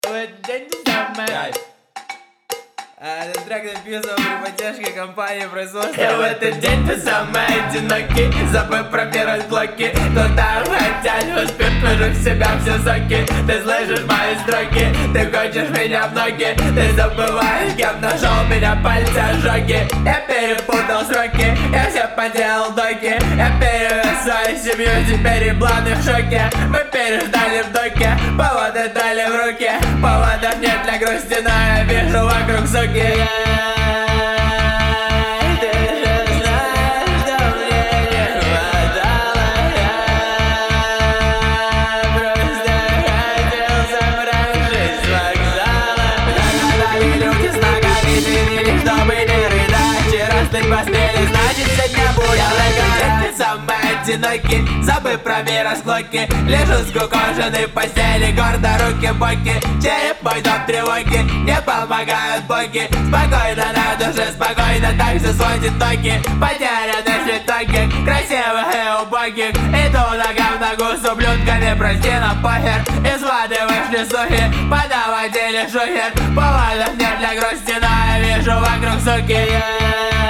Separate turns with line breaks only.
Этот трек написан при поддержке компании производства.
И в этот день ты самый одинокий. Забыл пробирать блоки. Туда хотят успеть, вложив в себя все соки. Ты слышишь мои строки, ты хочешь меня в ноги. Ты забываешь, кем нашел меня пальцы ожоги. Я перепутал сроки, я все поделал доки. Я перевез свою семью, теперь и планы в шоке. Мы переждали в доке, поводы дали в руки. Поводов нет для грусти, но я вижу вокруг соки. Ты же знаешь, что мне не хватало. Я просто хотел забрать жизнь с вокзала. Загадали люди с ногами, твердили, чтобы не рыдать. Раз ты поспели, значит сегодня будет легко. Ты самый одинокий, забыв про мир расклоки. Лежу скукоженный в постели, гордо руки-боки. Череп мой дом тревоги, не помогают боги. Спокойно на душе, спокойно так же сводит ноги. Потеряны цветоки, красивых и убогих. Иду нога в ногу с ублюдками, прости, но похер. Из воды вышли сухи, подаватели шухер. Поводов нет для грусти, но я вижу вокруг суки.